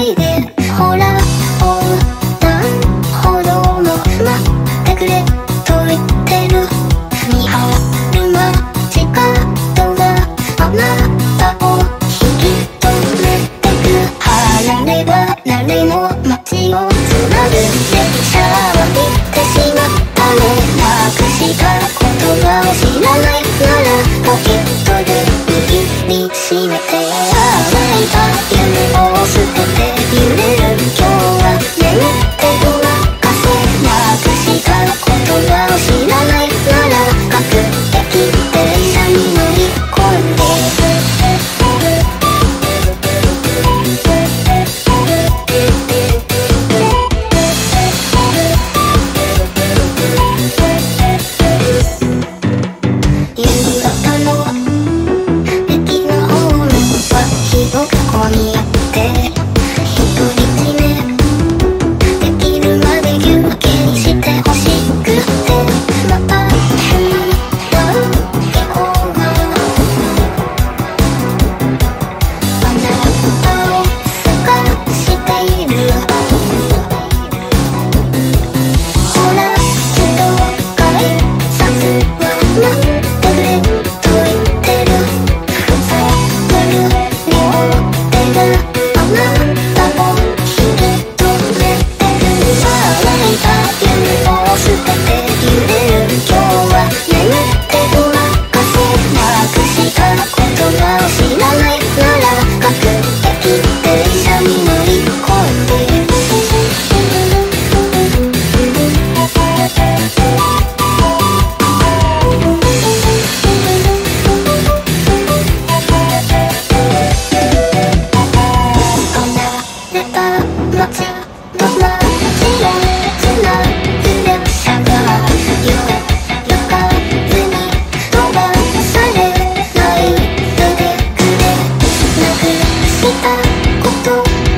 いでほら横断歩道も待ってくれと言ってる。見張る街角があなたを引き止めてく。離れ離れの街をつなぐ列車は行ってしまったね。なくした言葉を知らないならポケットで握りしめて、甘いた夢を捨てて揺れる今日は眠ってごまかせ。なくした言葉を知らないなら各駅電車に乗り込んで夕方の駅のホームはひどく混み合って独り占めできるまで休憩してほしくて、また変な傾向があなたを探している。ほら人改札は待ってくれと言ってる。塞ぐ両手があなたを引き止めてる。咲いた夢を捨てて揺れる今日は眠ってごまかせ。なくした言葉を知らないなら各駅電車に乗り込んで離れた街の街をつなぐ列車が夜風に飛ばされないでくれ。なくしたこと